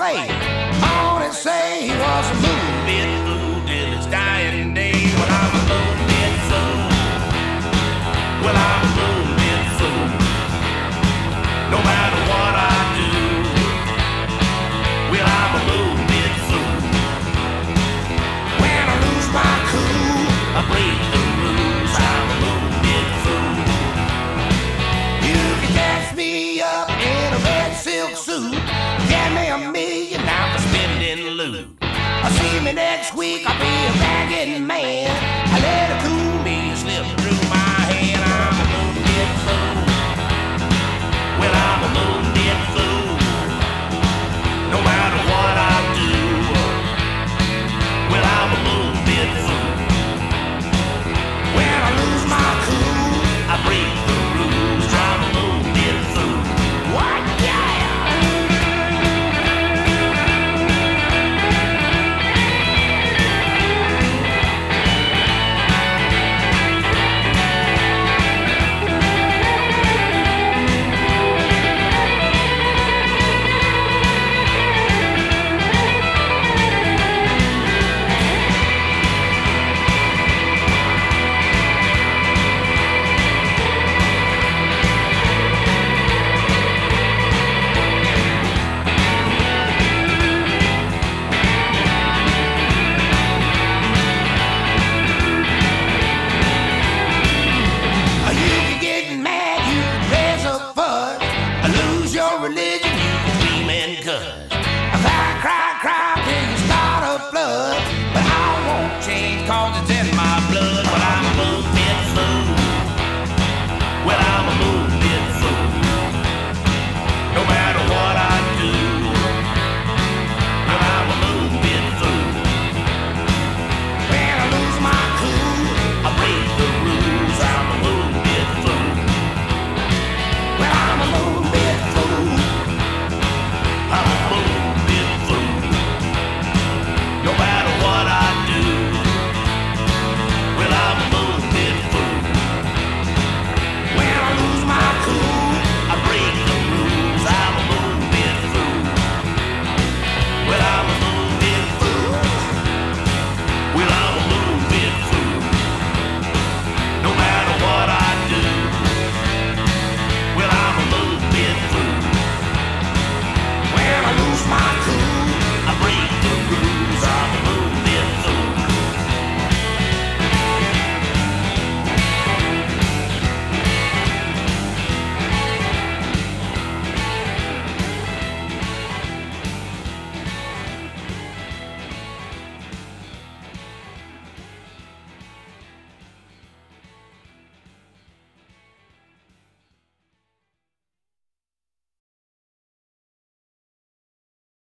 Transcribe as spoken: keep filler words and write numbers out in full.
play on and say he was a moonbit fool till his dying day. Well, I'm a moonbit fool. Well, I'm a moonbit fool. No matter what I do, well, I'm a moonbit fool. When I lose my cool, I break the rules. I'm a moonbit fool. You can catch me up in a red silk suit. Get me a million now for spending loot. I see me next week, I'll be a ragged man. I let a cool me slip through my hand. I'm a moonbit fool. Well, I'm a moonbit fool. No matter what I do, well, I'm a moonbit fool. When I lose my cool, I break the rules. I'm a moonbit fool. What? Yeah! Religion, you can scream and cuss.